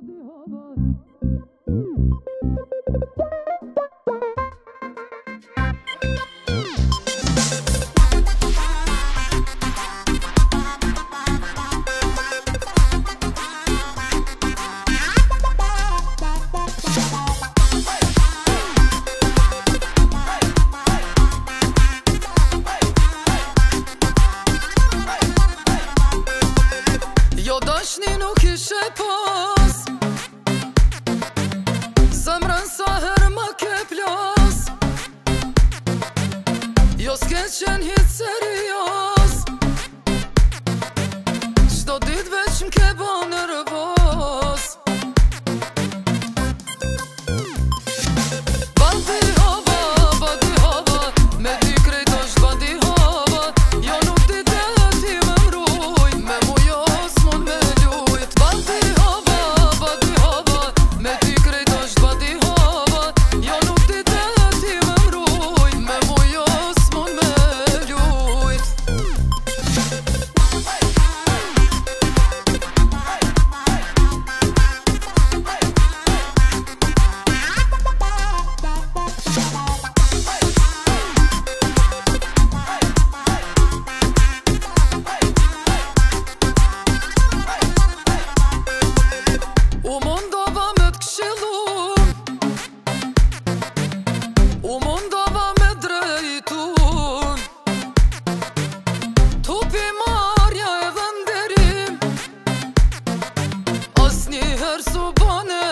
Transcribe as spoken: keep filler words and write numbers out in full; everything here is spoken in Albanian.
Jo dashni nuk ishe pas, zemrën sa her ma ke plas. Jo s'ke qen hit serios, qdo dit veç m'ke bo nervos. Bandi hava, bandi hava, me ty krejt është bandi hava. Jo nuk ti te ti me mruj, me mu jo s'mon me ljujt. Bandi hava, bandi hava, me ty krejt është bandi hava. Jo nuk ti te ti me mruj, me mu jo s'mon me ljujt. U mundova me t'kshillun, u mundova me drejtun, tupi marja edhe nderim, as njëher s'u bane